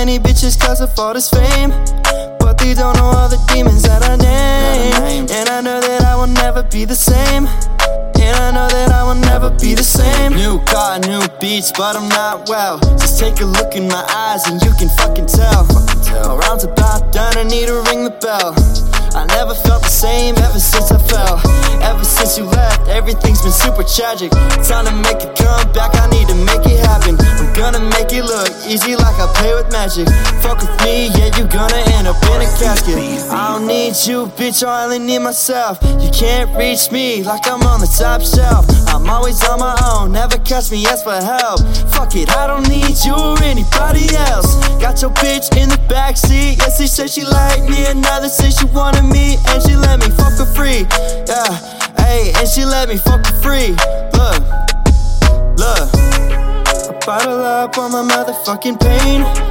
many bitches cause of all this fame, but they don't know all the demons that I name. And I know that I will never be the same, and I know that I will never be the same. New car, new beats, but I'm not well. Just take a look in my eyes and you can fucking tell. My round's about done, I need to ring the bell. I never felt the same ever since I fell. Ever since you left, everything's been super tragic. Time to make a comeback, I need to make it happen. I'm gonna make it look easy like I play with magic. Fuck with me, yeah, you gonna end up in a casket. I don't need you, bitch, I only need myself. You can't reach me like I'm on the top shelf. I'm always on my own, never catch me ask for help. Fuck it, I don't need you or anybody else. Got your bitch in the backseat, yes, she said she liked me. Another said she wanted me, and she let me fuck for free. Yeah, hey, and she let me fuck for free. Look, I bottle up on my motherfucking pain.